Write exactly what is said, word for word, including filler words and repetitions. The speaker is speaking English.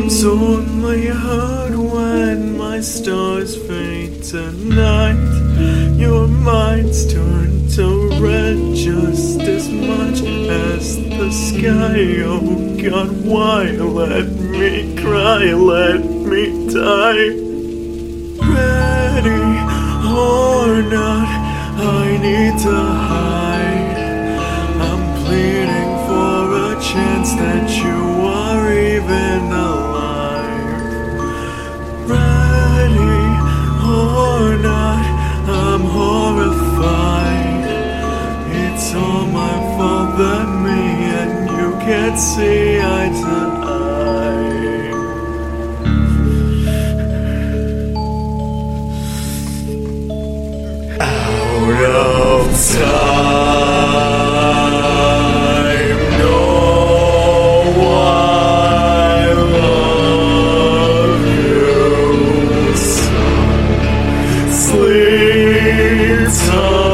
It's only hard when my stars fade tonight. Your mind's turned to red just as much as the sky. Oh God, why let me cry, let me die? Ready or not, I need to hide. I'm pleading for a chance that you are even alive. Ready or not, I'm horrified. It's all my fault that me and you can't see eye to eye. Out of time, no, I love you, son. Sleep time.